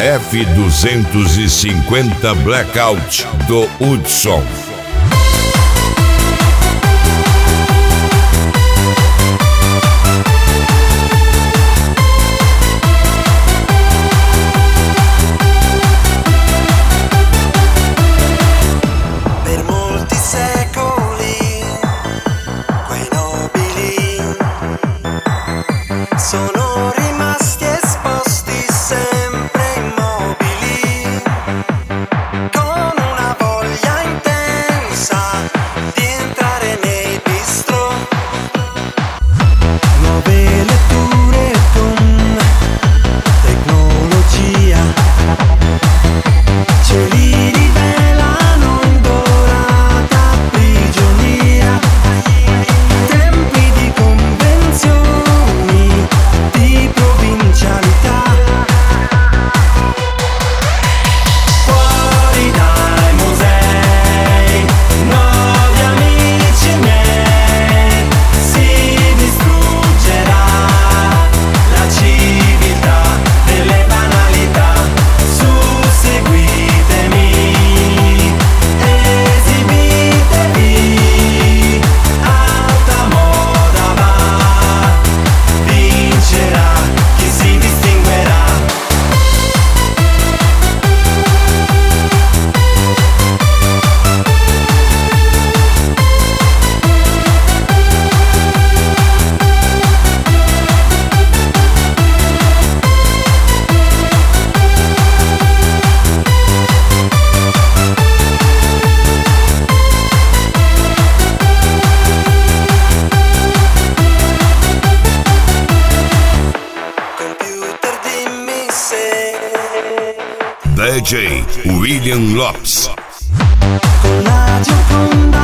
F250 Blackout do Hudson. Sono rimasti esposti sempre immobili, con una voglia intensa di entrare nei bistrò. Nuove letture con tecnologia ce li rivelano in dorata prigionia. Tempi di convenzioni, di provincialità, fuori dai musei, nuovi amici miei, si distruggerà la civiltà delle banalità. Susseguitemi, esibitevi, alta moda va, vincerà chi si distinguerà. Computer, dimmi se DJ William Lopes. con la Gioconda